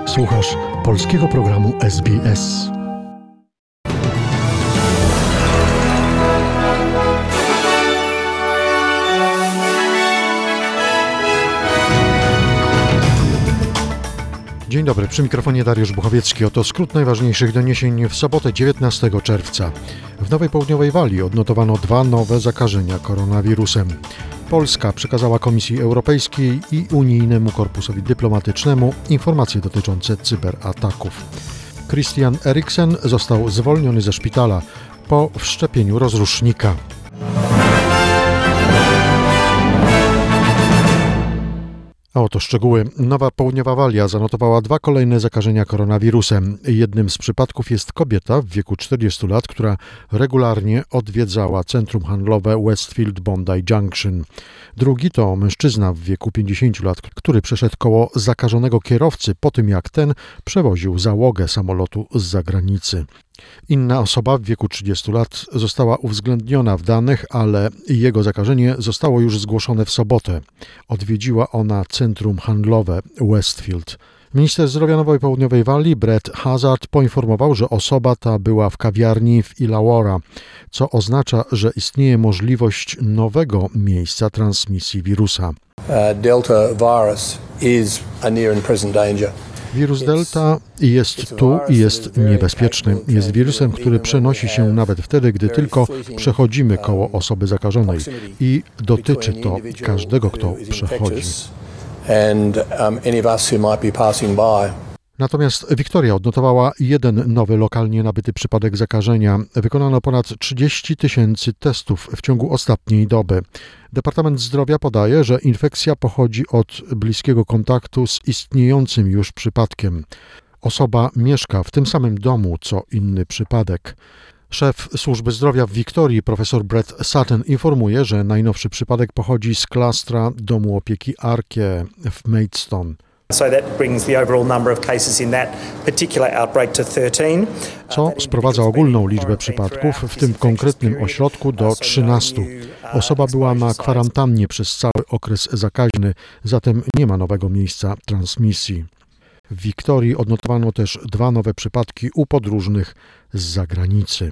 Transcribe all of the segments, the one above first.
Słuchasz polskiego programu SBS. Dzień dobry, przy mikrofonie Dariusz Buchowiecki. Oto skrót najważniejszych doniesień w sobotę 19 czerwca. W Nowej Południowej Walii odnotowano 2 nowe zakażenia koronawirusem. Polska przekazała Komisji Europejskiej i Unijnemu Korpusowi Dyplomatycznemu informacje dotyczące cyberataków. Christian Eriksen został zwolniony ze szpitala po wszczepieniu rozrusznika. A oto szczegóły. Nowa Południowa Walia zanotowała 2 kolejne zakażenia koronawirusem. Jednym z przypadków jest kobieta w wieku 40 lat, która regularnie odwiedzała centrum handlowe Westfield Bondi Junction. Drugi to mężczyzna w wieku 50 lat, który przeszedł koło zakażonego kierowcy po tym, jak ten przewoził załogę samolotu z zagranicy. Inna osoba w wieku 30 lat została uwzględniona w danych, ale jego zakażenie zostało już zgłoszone w sobotę. Odwiedziła ona centrum handlowe Westfield. Minister zdrowia Nowej Południowej Walii Brett Hazzard poinformował, że osoba ta była w kawiarni w Illawarra, co oznacza, że istnieje możliwość nowego miejsca transmisji wirusa. Delta virus is a near and present danger. Wirus Delta jest tu i jest niebezpieczny. Jest wirusem, który przenosi się nawet wtedy, gdy tylko przechodzimy koło osoby zakażonej i dotyczy to każdego, kto przechodzi. Natomiast Wiktoria odnotowała 1 nowy lokalnie nabyty przypadek zakażenia. Wykonano ponad 30 000 testów w ciągu ostatniej doby. Departament Zdrowia podaje, że infekcja pochodzi od bliskiego kontaktu z istniejącym już przypadkiem. Osoba mieszka w tym samym domu, co inny przypadek. Szef Służby Zdrowia w Wiktorii, profesor Brett Sutton, informuje, że najnowszy przypadek pochodzi z klastra domu opieki Arke w Maidstone. Co sprowadza ogólną liczbę przypadków w tym konkretnym ośrodku do 13. Osoba była na kwarantannie przez cały okres zakaźny, zatem nie ma nowego miejsca transmisji. W Wiktorii odnotowano też 2 nowe przypadki u podróżnych z zagranicy.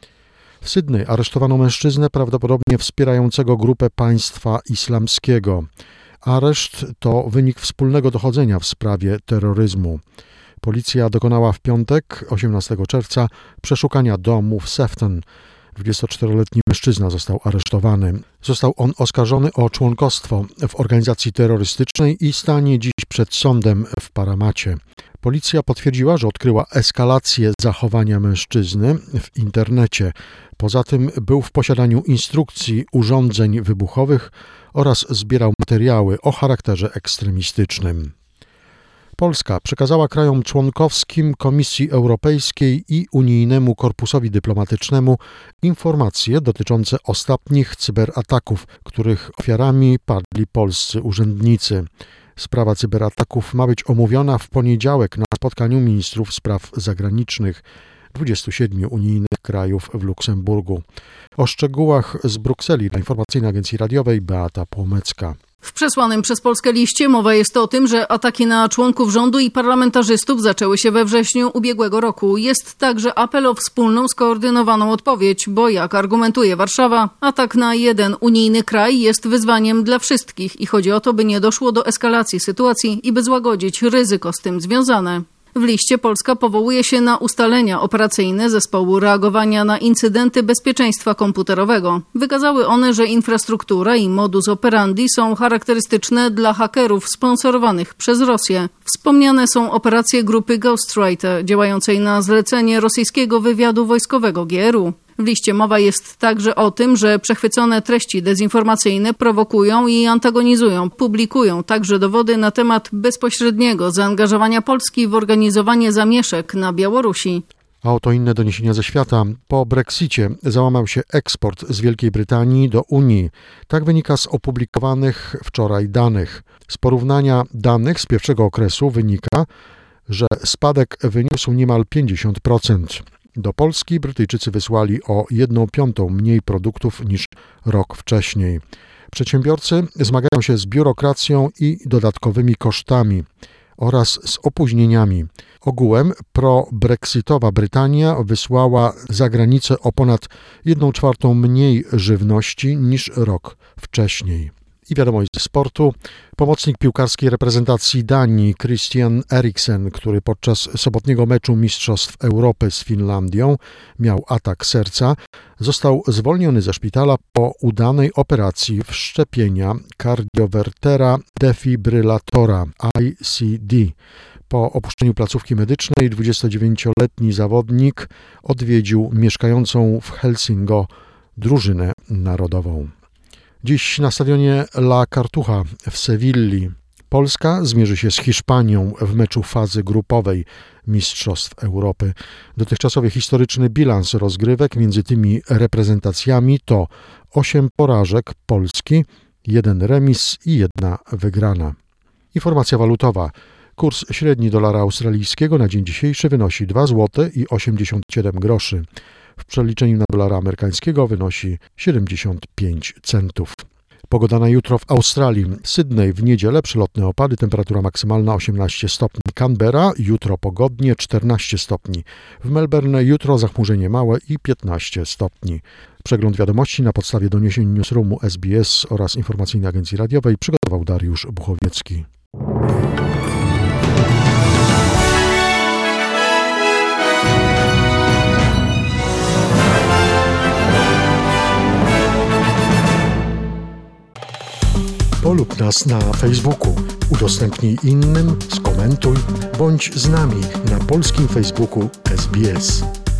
W Sydney aresztowano mężczyznę prawdopodobnie wspierającego grupę państwa islamskiego. Areszt to wynik wspólnego dochodzenia w sprawie terroryzmu. Policja dokonała w piątek, 18 czerwca, przeszukania domu w Sefton. 24-letni mężczyzna został aresztowany. Został on oskarżony o członkostwo w organizacji terrorystycznej i stanie dziś przed sądem w Parramacie. Policja potwierdziła, że odkryła eskalację zachowania mężczyzny w internecie. Poza tym był w posiadaniu instrukcji urządzeń wybuchowych oraz zbierał materiały o charakterze ekstremistycznym. Polska przekazała krajom członkowskim Komisji Europejskiej i Unijnemu Korpusowi Dyplomatycznemu informacje dotyczące ostatnich cyberataków, których ofiarami padli polscy urzędnicy. Sprawa cyberataków ma być omówiona w poniedziałek na spotkaniu ministrów spraw zagranicznych 27 unijnych krajów w Luksemburgu. O szczegółach z Brukseli dla Informacyjnej Agencji Radiowej Beata Płomecka. W przesłanym przez Polskę liście mowa jest o tym, że ataki na członków rządu i parlamentarzystów zaczęły się we wrześniu ubiegłego roku. Jest także apel o wspólną, skoordynowaną odpowiedź, bo jak argumentuje Warszawa, atak na jeden unijny kraj jest wyzwaniem dla wszystkich i chodzi o to, by nie doszło do eskalacji sytuacji i by złagodzić ryzyko z tym związane. W liście Polska powołuje się na ustalenia operacyjne Zespołu Reagowania na Incydenty Bezpieczeństwa Komputerowego. Wykazały one, że infrastruktura i modus operandi są charakterystyczne dla hakerów sponsorowanych przez Rosję. Wspomniane są operacje grupy Ghostwriter, działającej na zlecenie rosyjskiego wywiadu wojskowego GRU. W liście mowa jest także o tym, że przechwycone treści dezinformacyjne prowokują i antagonizują. Publikują także dowody na temat bezpośredniego zaangażowania Polski w organizowanie zamieszek na Białorusi. A oto inne doniesienia ze świata. Po Brexicie załamał się eksport z Wielkiej Brytanii do Unii. Tak wynika z opublikowanych wczoraj danych. Z porównania danych z pierwszego okresu wynika, że spadek wyniósł niemal 50%. Do Polski Brytyjczycy wysłali o 1/5 mniej produktów niż rok wcześniej. Przedsiębiorcy zmagają się z biurokracją i dodatkowymi kosztami. oraz z opóźnieniami. Ogółem pro-brexitowa Brytania wysłała za granicę o ponad 1/4 mniej żywności niż rok wcześniej. I wiadomość ze sportu. Pomocnik piłkarskiej reprezentacji Danii Christian Eriksen, który podczas sobotniego meczu Mistrzostw Europy z Finlandią miał atak serca, został zwolniony ze szpitala po udanej operacji wszczepienia kardiowertera defibrylatora ICD. Po opuszczeniu placówki medycznej 29-letni zawodnik odwiedził mieszkającą w Helsingo drużynę narodową. Dziś na stadionie La Cartuja w Sewilli Polska zmierzy się z Hiszpanią w meczu fazy grupowej Mistrzostw Europy. Dotychczasowy historyczny bilans rozgrywek między tymi reprezentacjami to 8 porażek Polski, 1 remis i 1 wygrana. Informacja walutowa. Kurs średni dolara australijskiego na dzień dzisiejszy wynosi 2,87 zł. W przeliczeniu na dolara amerykańskiego wynosi 75 centów. Pogoda na jutro w Australii. Sydney w niedzielę przelotne opady, temperatura maksymalna 18 stopni. Canberra jutro pogodnie 14 stopni. W Melbourne jutro zachmurzenie małe i 15 stopni. Przegląd wiadomości na podstawie doniesień newsroomu SBS oraz informacyjnej agencji radiowej przygotował Dariusz Buchowiecki. Polub nas na Facebooku, udostępnij innym, skomentuj, bądź z nami na polskim Facebooku SBS.